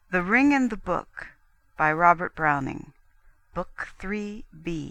The Ring and the Book by Robert Browning. Book 3b.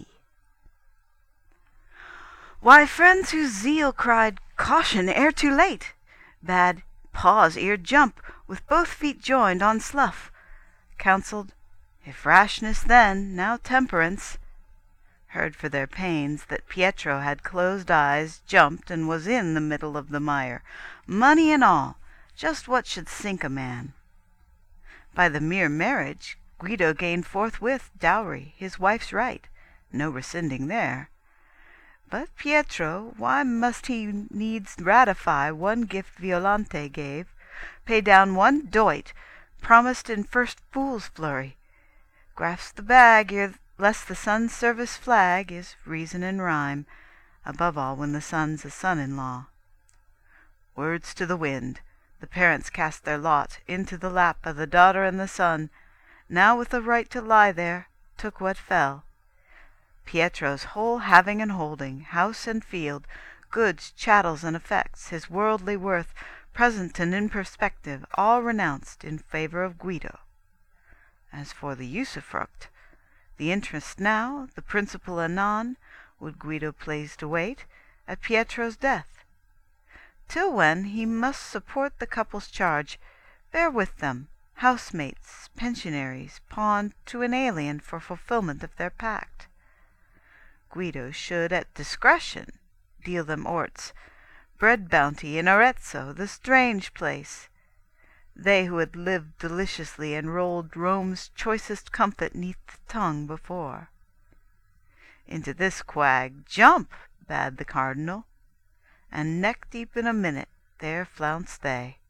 Why, friends whose zeal cried, "Caution, ere too late!" bade, "Pause, ere jump, with both feet joined on slough!" counselled, "If rashness then, now temperance!" heard for their pains that Pietro had closed eyes, jumped, and was in the middle of the mire, money and all, just what should sink a man. By the mere marriage, Guido gained forthwith dowry, his wife's right, no rescinding there. But Pietro, why must he needs ratify one gift Violante gave, pay down one doit, promised in first fool's flurry, grasp the bag ere lest the son's service flag, is reason and rhyme, above all when the son's a son-in-law. Words to the wind, the parents cast their lot into the lap of the daughter and the son, now with the right to lie there, took what fell. Pietro's whole having and holding, house and field, goods, chattels, and effects, his worldly worth, present and in perspective, all renounced in favour of Guido. As for the usufruct, the interest now, the principal anon, would Guido please to wait, at Pietro's death; till when he must support the couple's charge, bear with them, housemates, pensionaries, pawned to an alien for fulfilment of their pact. Guido should at discretion deal them orts, bread bounty in Arezzo, the strange place, they who had lived deliciously and rolled Rome's choicest comfit 'neath the tongue before. Into this quag jump, bade the cardinal, and neck deep in a minute there flounced they.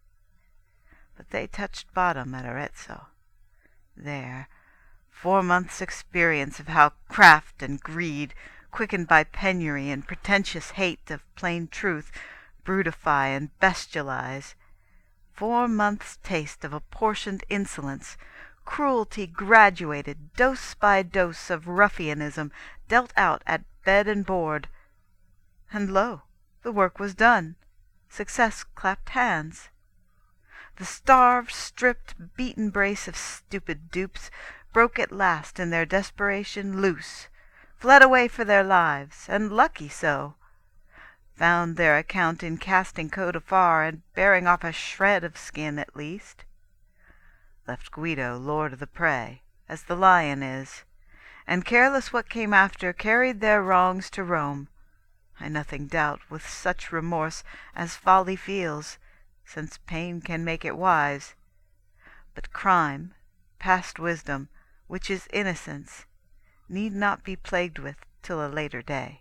But they touched bottom at Arezzo. There 4 months' experience of how craft and greed, quickened by penury and pretentious hate of plain truth, brutify and bestialize. 4 months' taste of apportioned insolence, cruelty graduated, dose by dose of ruffianism dealt out at bed and board. And lo, the work was done. Success clapped hands. The starved, stripped, beaten brace of stupid dupes broke at last in their desperation loose, fled away for their lives, and lucky so, found their account in casting coat afar and bearing off a shred of skin at least, left Guido lord of the prey, as the lion is, and careless what came after, carried their wrongs to Rome, I nothing doubt with such remorse as folly feels, since pain can make it wise. But crime, past wisdom, which is innocence, need not be plagued with till a later day.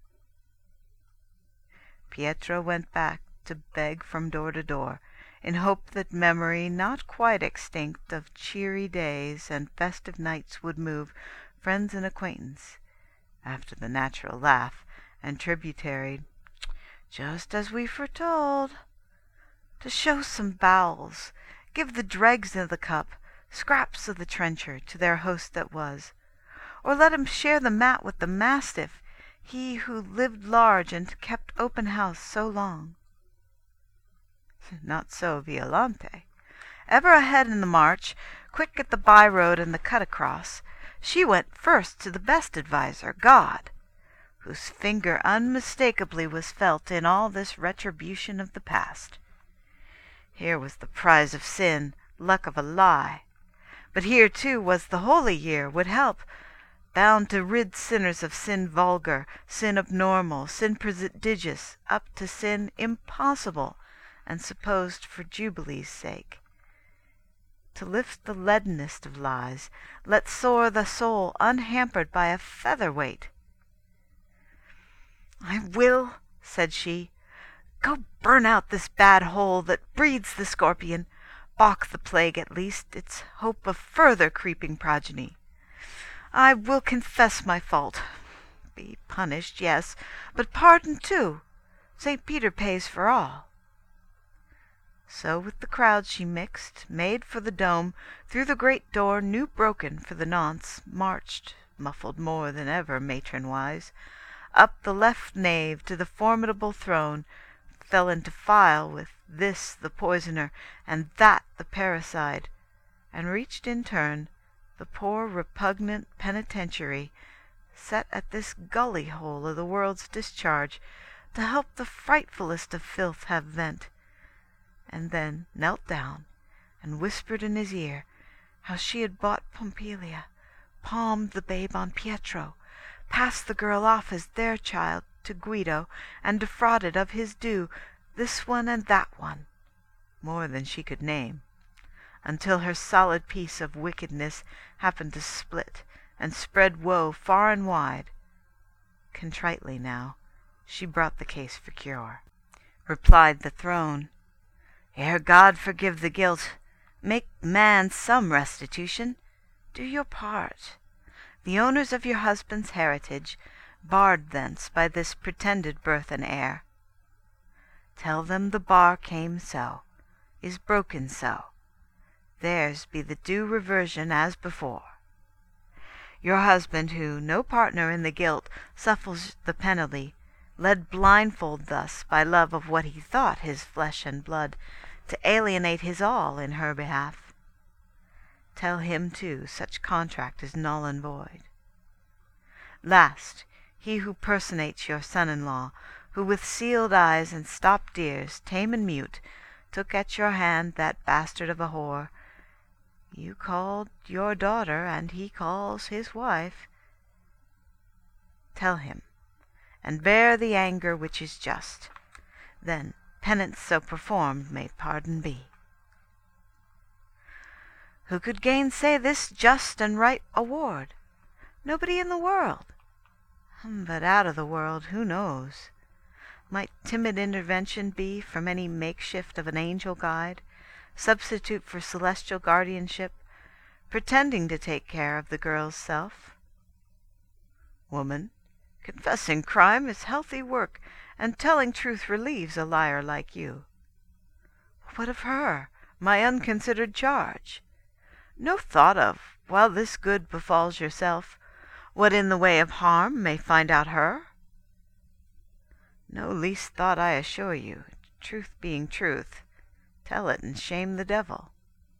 Pietro went back to beg from door to door, in hope that memory, not quite extinct, of cheery days and festive nights would move friends and acquaintance, after the natural laugh, and tributary, "Just as we foretold," to show some bowels, give the dregs of the cup, scraps of the trencher, to their host that was, or let him share the mat with the mastiff, he who lived large and kept open house so long. Not so Violante. Ever ahead in the march, quick at the by-road and the cut across, she went first to the best adviser, God, whose finger unmistakably was felt in all this retribution of the past. Here was the prize of sin, luck of a lie. But here, too, was the holy year, would help, bound to rid sinners of sin vulgar, sin abnormal, sin prodigious, up to sin impossible, and supposed for Jubilee's sake. To lift the leadenest of lies, let soar the soul unhampered by a feather weight. "I will," said she, "go burn out this bad hole that breeds the scorpion, balk the plague at least, its hope of further creeping progeny. I will confess my fault, be punished, yes, but pardoned too. St. Peter pays for all." So with the crowd she mixed, made for the dome, through the great door new broken for the nonce, marched, muffled more than ever matron-wise, up the left nave to the formidable throne, fell into file with this the poisoner and that the parricide, and reached in turn the poor repugnant penitentiary set at this gully hole of the world's discharge to help the frightfulest of filth have vent, and then knelt down and whispered in his ear how she had bought Pompilia, palmed the babe on Pietro, passed the girl off as their child to Guido, and defrauded of his due this one and that one, more than she could name, until her solid piece of wickedness happened to split and spread woe far and wide. Contritely now she brought the case for cure. Replied the throne, "Ere God forgive the guilt, make man some restitution. Do your part. The owners of your husband's heritage, barred thence by this pretended birth and heir. Tell them the bar came so, is broken so. Theirs be the due reversion as before. Your husband, who, no partner in the guilt, suffers the penalty, led blindfold thus by love of what he thought his flesh and blood, to alienate his all in her behalf. Tell him, too, such contract is null and void. Last, he who personates your son-in-law, who with sealed eyes and stopped ears, tame and mute, took at your hand that bastard of a whore, you called your daughter, and he calls his wife. Tell him, and bear the anger which is just. Then penance so performed may pardon be. Who could gainsay this just and right award? Nobody in the world. But out of the world, who knows? Might timid intervention be from any makeshift of an angel guide, substitute for celestial guardianship, pretending to take care of the girl's self? Woman, confessing crime is healthy work, and telling truth relieves a liar like you. What of her, my unconsidered charge? No thought of, while this good befalls yourself, what in the way of harm may find out her? No least thought, I assure you, truth being truth. Tell it and shame the devil.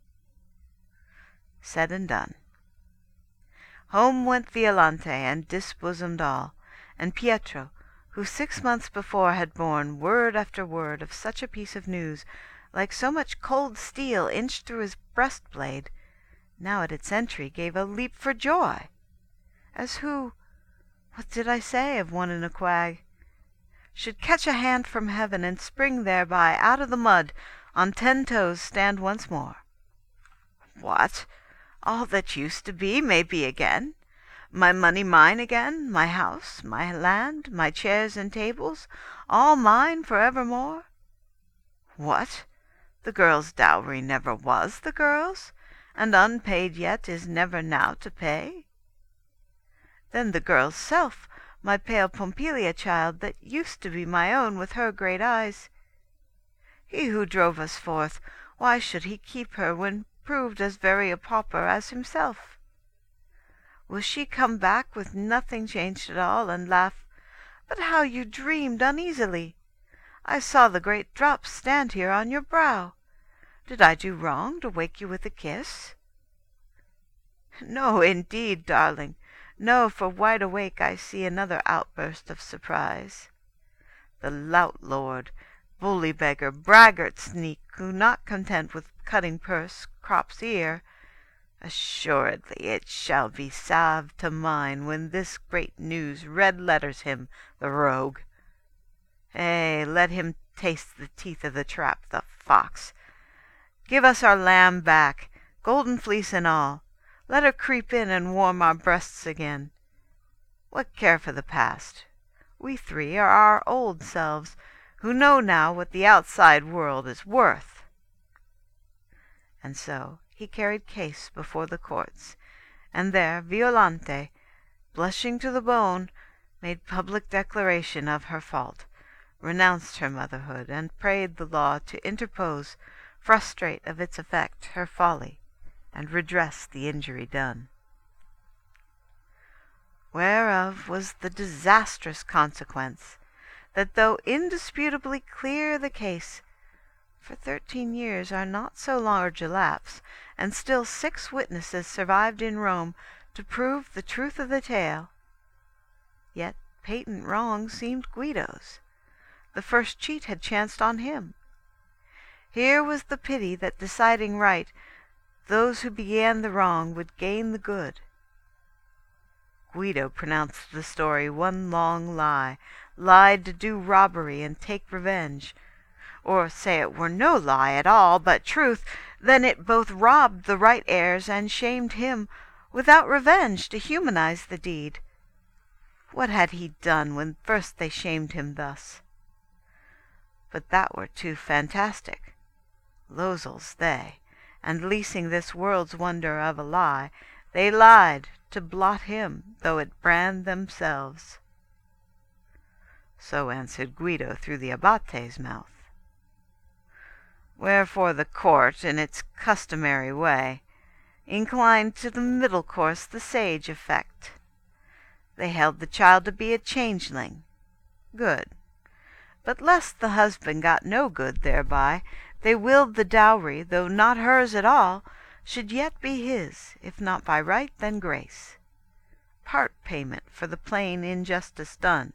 Said and done. Home went Violante and disbosomed all, and Pietro, who 6 months before had borne word after word of such a piece of news, like so much cold steel inched through his breastplate, now at its entry gave a leap for joy, as who, what did I say of one in a quag, should catch a hand from heaven and spring thereby out of the mud, on 10 toes stand once more. What? All that used to be may be again? My money mine again, my house, my land, my chairs and tables, all mine for evermore? What? The girl's dowry never was the girl's, and unpaid yet is never now to pay? Then the girl's self, my pale Pompilia child, that used to be my own with her great eyes. He who drove us forth, why should he keep her when proved as very a pauper as himself? Will she come back with nothing changed at all, and laugh, "But how you dreamed uneasily! I saw the great drops stand here on your brow. Did I do wrong to wake you with a kiss?" No, indeed, darling. No, for wide awake I see another outburst of surprise. The lout lord, bully beggar, braggart sneak, who, not content with cutting purse, crops ear, assuredly it shall be salve to mine when this great news red letters him, the rogue. Let him taste the teeth of the trap, the fox. Give us our lamb back, golden fleece and all. Let her creep in and warm our breasts again. What care for the past? We three are our old selves, who know now what the outside world is worth. And so he carried case before the courts, and there Violante, blushing to the bone, made public declaration of her fault, renounced her motherhood, and prayed the law to interpose, frustrate of its effect her folly, and redress the injury done. Whereof was the disastrous consequence, that though indisputably clear the case, For 13 years are not so large a lapse, and still 6 witnesses survived in Rome to prove the truth of the tale. Yet patent wrong seemed Guido's. The first cheat had chanced on him. Here was the pity that, deciding right, those who began the wrong would gain the good. Guido pronounced the story one long lie, lied to do robbery and take revenge. Or say it were no lie at all, but truth, then it both robbed the right heirs and shamed him, without revenge, to humanize the deed. What had he done when first they shamed him thus? But that were too fantastic. Losels they, and leasing this world's wonder of a lie, they lied to blot him, though it brand themselves. So answered Guido through the Abbate's mouth. Wherefore the court, in its customary way, inclined to the middle course the sage effect. They held the child to be a changeling. Good. But lest the husband got no good thereby, they willed the dowry, though not hers at all, should yet be his, if not by right, then grace. Part payment for the plain injustice done.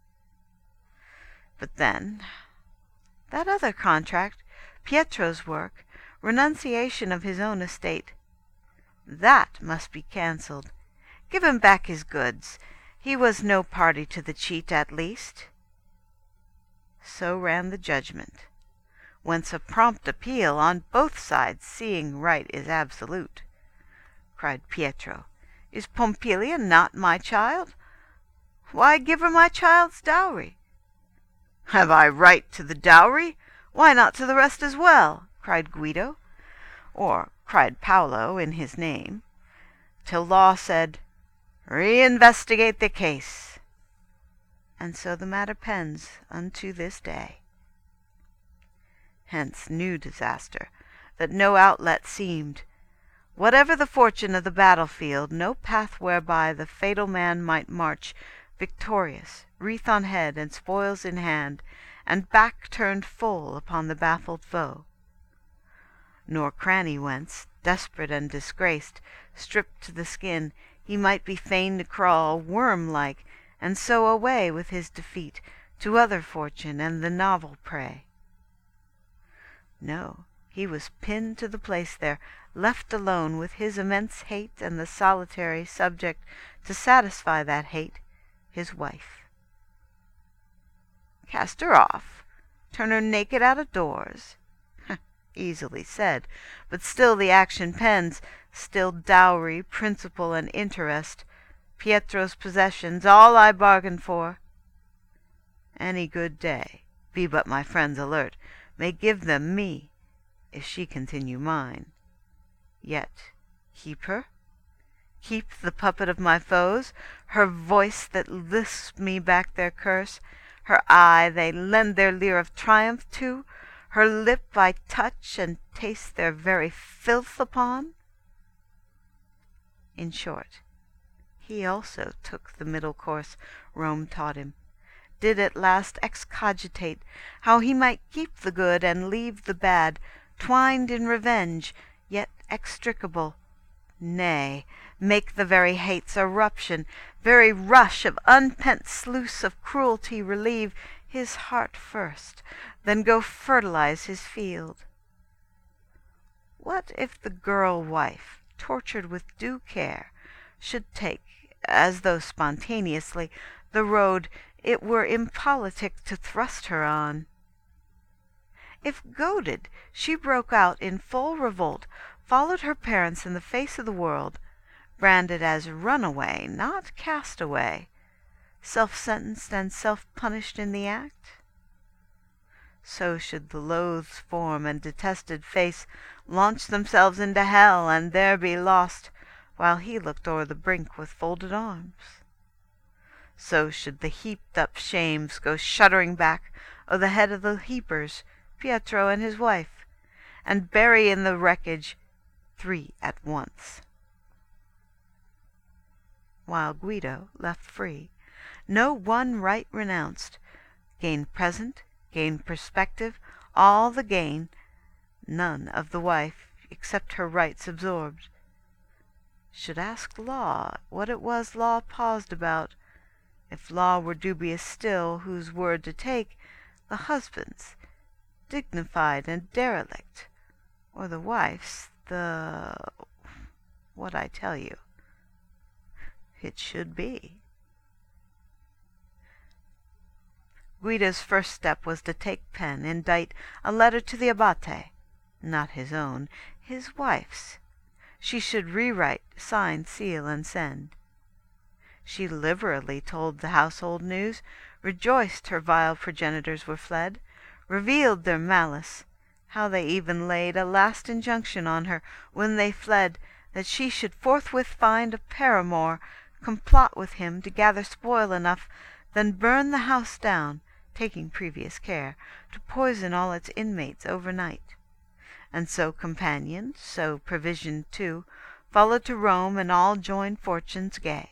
But then, that other contract, Pietro's work, renunciation of his own estate, that must be cancelled. Give him back his goods. He was no party to the cheat, at least. So ran the judgment, whence a prompt appeal on both sides, seeing right is absolute. Cried Pietro, "Is Pompilia not my child? Why give her my child's dowry?" "Have I right to the dowry? Why not to the rest as well?" cried Guido, or cried Paolo in his name, till law said, "Reinvestigate the case." And so the matter pends unto this day. Hence new disaster, that no outlet seemed. Whatever the fortune of the battlefield, no path whereby the fatal man might march victorious, wreath on head and spoils in hand, and back turned full upon the baffled foe. Nor cranny whence, desperate and disgraced, stripped to the skin, he might be fain to crawl, worm-like, and so away with his defeat to other fortune and the novel prey. No, he was pinned to the place there, left alone with his immense hate and the solitary subject to satisfy that hate, his wife. Cast her off? Turn her naked out of doors? Easily said, but still the action pends, still dowry, principal, and interest, Pietro's possessions, all I bargained for. Any good day, be but my friends alert, may give them me, if she continue mine. Yet keep her? Keep the puppet of my foes, her voice that lisps me back their curse, her eye they lend their leer of triumph to, her lip I touch and taste their very filth upon? In short, he also took the middle course Rome taught him, did at last excogitate how he might keep the good and leave the bad, twined in revenge, yet extricable, nay, make the very hate's eruption, very rush of unpent sluice of cruelty relieve his heart first, then go fertilize his field. What if the girl wife, tortured with due care, should take, as though spontaneously, the road it were impolitic to thrust her on? If goaded, she broke out in full revolt, followed her parents in the face of the world, branded as runaway, not castaway, self-sentenced and self-punished in the act? So should the loathed form and detested face launch themselves into hell, and there be lost, while he looked o'er the brink with folded arms. So should the heaped-up shames go shuddering back o' the head of the heapers, Pietro and his wife, and bury in the wreckage 3 at once. While Guido, left free, no one right renounced, gained present, gained perspective, all the gain, none of the wife, except her rights absorbed. Should ask Law what it was Law paused about, if Law were dubious still, whose word to take, the husband's, dignified and derelict, or the wife's, what I tell you. It should be. Guido's first step was to take pen, indite a letter to the Abate, not his own, his wife's. She should rewrite, sign, seal, and send. She liberally told the household news, rejoiced her vile progenitors were fled, revealed their malice, how they even laid a last injunction on her when they fled, that she should forthwith find a paramour, complot with him to gather spoil enough, then burn the house down, taking previous care to poison all its inmates overnight. And so companioned, so provisioned too, followed to Rome, and all joined fortunes gay.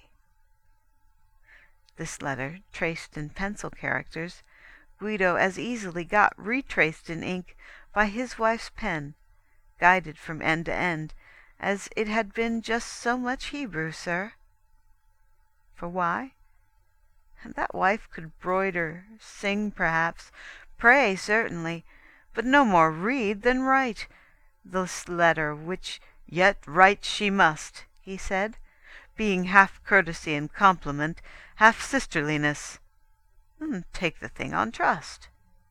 This letter, traced in pencil characters, Guido as easily got retraced in ink by his wife's pen, guided from end to end, as it had been just so much Hebrew, sir. For why? That wife could broider, sing perhaps, pray certainly, but no more read than write. This letter, which yet write she must, he said, being half courtesy and compliment, half sisterliness. Take the thing on trust.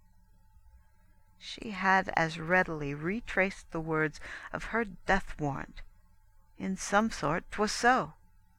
She had as readily retraced the words of her death warrant. In some sort 'twas so.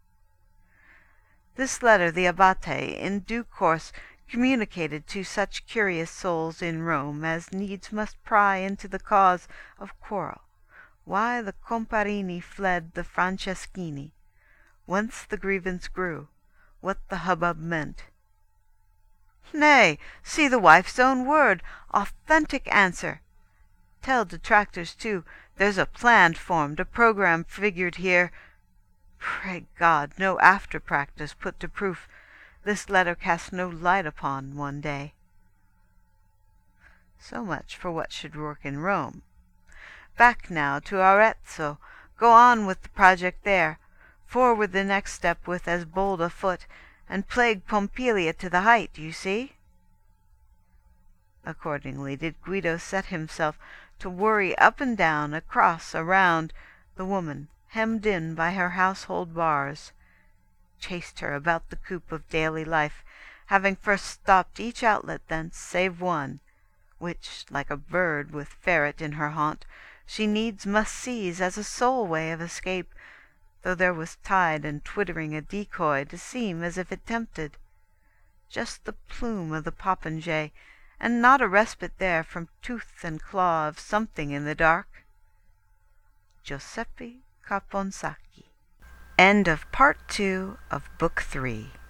This letter the Abate in due course communicated to such curious souls in Rome as needs must pry into the cause of quarrel, why the Comparini fled the Franceschini, whence the grievance grew, what the hubbub meant. Nay, see the wife's own word, authentic answer. Tell detractors, too, there's a plan formed, a programme figured here. Pray God, no after practice put to proof, this letter cast no light upon one day. So much for what should work in Rome. Back now to Arezzo, go on with the project there, forward the next step with as bold a foot, and plague Pompilia to the height, you see. Accordingly did Guido set himself to worry up and down, across, around, the woman, hemmed in by her household bars, chased her about the coop of daily life, having first stopped each outlet thence, save one, which, like a bird with ferret in her haunt, she needs must seize as a sole way of escape, though there was tied and twittering a decoy to seem as if it tempted. Just the plume of the popinjay, and not a respite there from tooth and claw of something in the dark. Giuseppe Caponsacchi. End of Part 2 of Book 3.